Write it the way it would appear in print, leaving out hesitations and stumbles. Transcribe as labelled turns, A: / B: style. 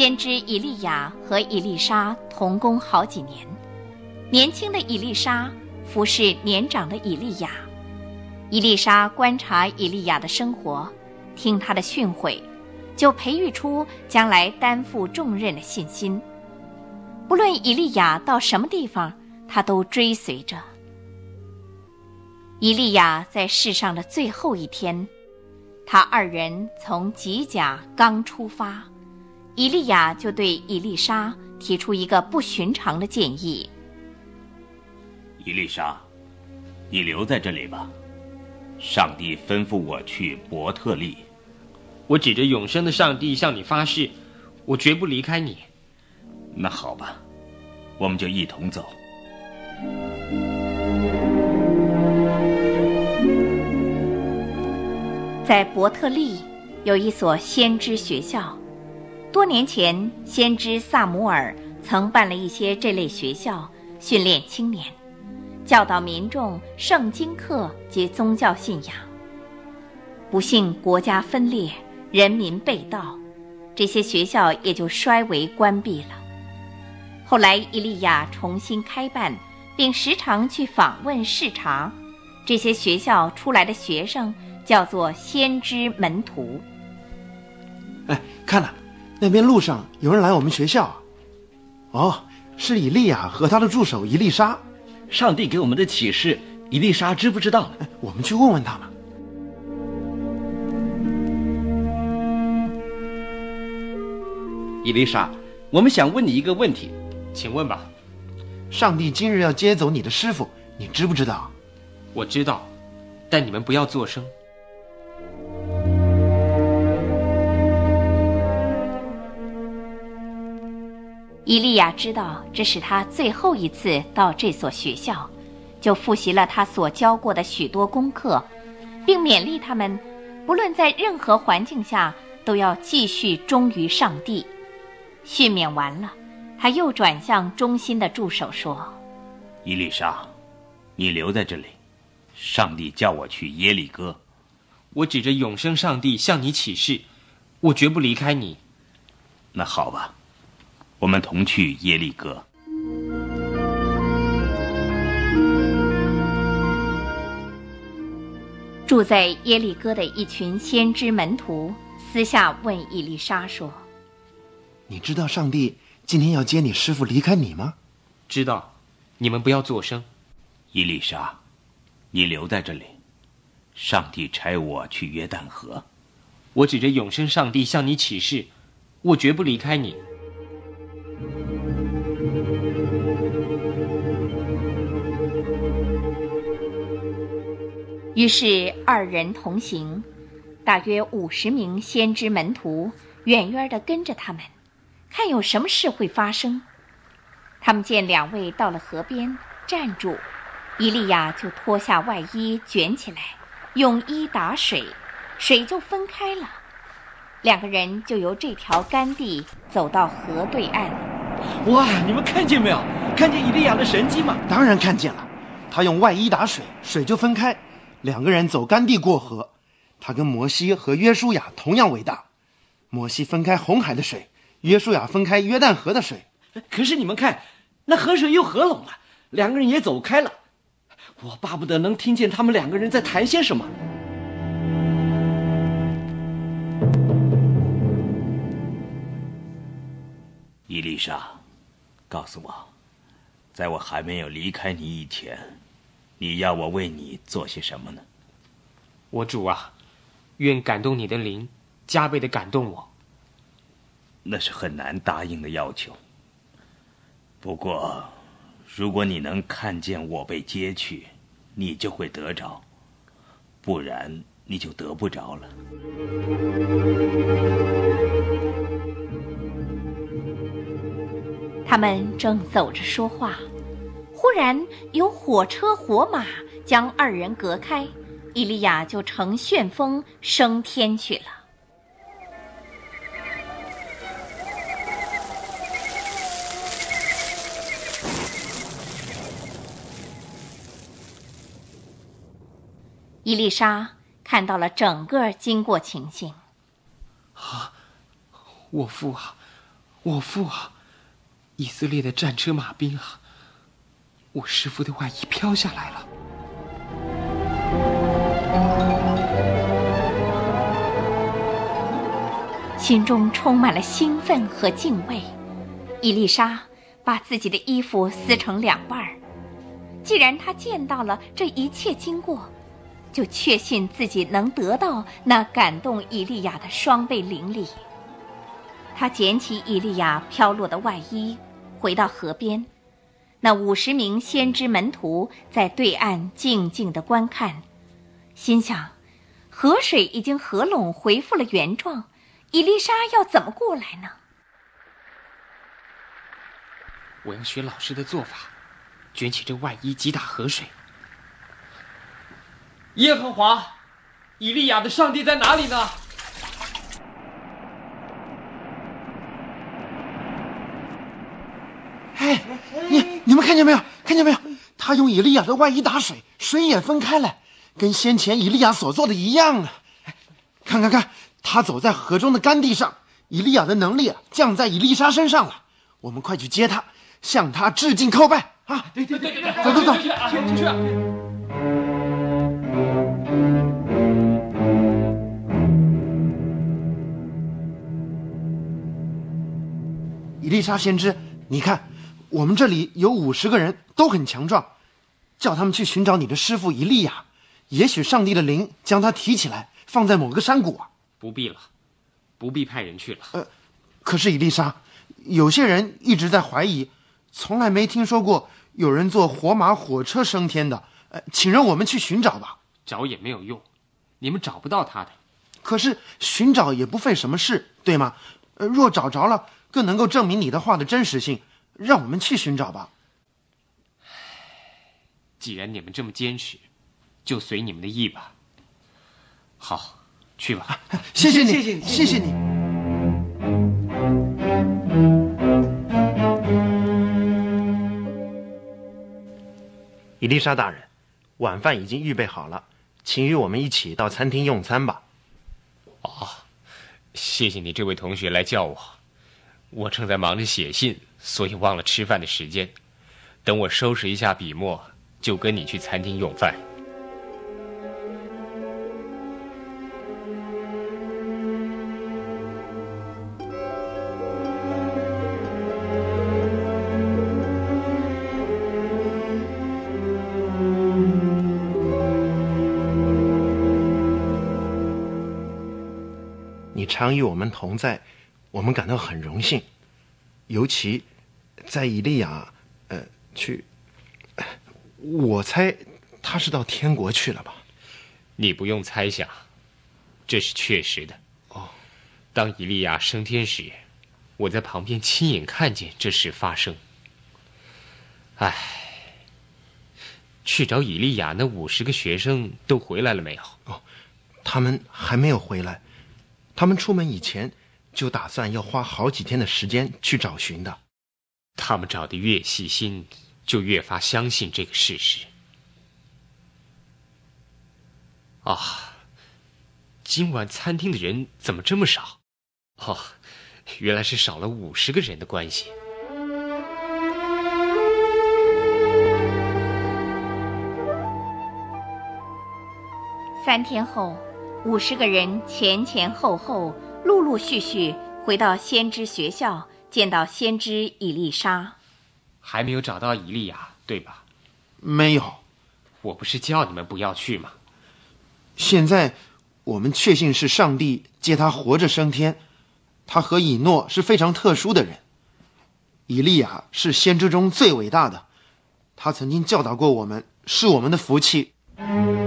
A: 先知以利亚和以利沙同工好几年，年轻的以利沙服侍年长的以利亚。以利沙观察以利亚的生活，听他的训诲，就培育出将来担负重任的信心。不论以利亚到什么地方，他都追随着。以利亚在世上的最后一天，他二人从吉甲刚出发，以利亚就对以利沙提出一个不寻常的建议。
B: 以利沙，你留在这里吧，上帝吩咐我去伯特利。
C: 我指着永生的上帝向你发誓，我绝不离开你。
B: 那好吧，我们就一同走。
A: 在伯特利有一所先知学校，多年前先知萨姆尔曾办了一些这类学校，训练青年，教导民众圣经课及宗教信仰。不幸国家分裂，人民被盗，这些学校也就衰微关闭了。后来以利亚重新开办，并时常去访问视察，这些学校出来的学生叫做先知门徒。
D: 哎，看了，那边路上有人来我们学校。哦，是以利亚和他的助手以利沙。
E: 上帝给我们的启示，以利沙知不知道呢？
D: 我们去问问他们。
E: 以利沙，我们想问你一个问题。
C: 请问吧。
D: 上帝今日要接走你的师傅，你知不知道？
C: 我知道，但你们不要作声。
A: 以利亚知道这是他最后一次到这所学校，就复习了他所教过的许多功课，并勉励他们不论在任何环境下都要继续忠于上帝。训勉完了，他又转向忠心的助手说：
B: 以利沙，你留在这里，上帝叫我去耶利哥。
C: 我指着永生上帝向你起誓，我绝不离开你。
B: 那好吧，我们同去耶利哥。
A: 住在耶利哥的一群先知门徒私下问以利沙说：
D: 你知道上帝今天要接你师傅离开你吗？
C: 知道，你们不要作声。
B: 以利沙，你留在这里，上帝差我去约旦河。
C: 我指着永生上帝向你起誓，我绝不离开你。
A: 于是二人同行，大约50名先知门徒远远地跟着他们，看有什么事会发生。他们见两位到了河边站住，以利亚就脱下外衣卷起来，用衣打水，水就分开了。两个人就由这条干地走到河对岸。
E: 哇，你们看见没有？看见以利亚的神迹吗？
D: 当然看见了，他用外衣打水，水就分开，两个人走干地过河。他跟摩西和约书亚同样伟大，摩西分开红海的水，约书亚分开约旦河的水。
E: 可是你们看，那河水又合拢了，两个人也走开了。我巴不得能听见他们两个人在谈些什么。
B: 以利沙，告诉我，在我还没有离开你以前，你要我为你做些什么呢？
C: 我主啊，愿感动你的灵加倍的感动我。
B: 那是很难答应的要求。不过如果你能看见我被接去，你就会得着，不然你就得不着了。
A: 他们正走着说话，忽然有火车火马将二人隔开，以利亚就乘旋风升天去了。以利沙看到了整个经过情形。
C: 我父啊， 我父啊，以色列的战车马兵啊，我师父的外衣飘下来了。
A: 心中充满了兴奋和敬畏，伊丽莎把自己的衣服撕成2半。既然她见到了这一切经过，就确信自己能得到那感动以利亚的双倍灵力。她捡起以利亚飘落的外衣，回到河边。那50名先知门徒在对岸静静地观看，心想，河水已经合拢，恢复了原状，以利莎要怎么过来呢？
C: 我要学老师的做法，卷起这外衣击打河水。耶和华，以利亚的上帝在哪里呢？
D: 哎，你们看见没有？看见没有？他用以利亚的外衣打水，水也分开了，跟先前以利亚所做的一样啊！看看看，他走在河中的干地上，以利亚的能力降在以利莎身上了。我们快去接他，向他致敬叩拜啊！
C: 对，
D: 走。
C: 去啊！
D: 以利莎先知，你看，我们这里有50个人，都很强壮，叫他们去寻找你的师父以利亚，也许上帝的灵将他提起来，放在某个山谷啊。
C: 不必了，不必派人去了。
D: 可是以利莎，有些人一直在怀疑，从来没听说过有人坐火马火车升天的。请让我们去寻找吧。
C: 找也没有用，你们找不到他的。
D: 可是寻找也不费什么事，对吗？若找着了，更能够证明你的话的真实性。让我们去寻找吧。
C: 既然你们这么坚持，就随你们的意吧。好，去吧。
D: 谢谢你。
F: 伊丽莎大人，晚饭已经预备好了，请与我们一起到餐厅用餐吧。
C: 谢谢你这位同学来叫我，我正在忙着写信，所以忘了吃饭的时间。等我收拾一下笔墨，就跟你去餐厅用饭。
F: 你常与我们同在，我们感到很荣幸。尤其在以利亚，我猜他是到天国去了吧？
C: 你不用猜想，这是确实的。当以利亚升天时，我在旁边亲眼看见这事发生。去找以利亚那50个学生都回来了没有？
F: 他们还没有回来。他们出门以前就打算要花好几天的时间去找寻的。
C: 他们找得越细心，就越发相信这个事实。今晚餐厅的人怎么这么少？原来是少了50个人的关系。
A: 3天后，50个人前后陆陆续续回到先知学校，见到先知以利莎。
C: 还没有找到以利亚，对吧？
D: 没有。
C: 我不是叫你们不要去吗？
D: 现在我们确信是上帝借他活着升天。他和以诺是非常特殊的人。以利亚是先知中最伟大的，他曾经教导过我们，是我们的福气。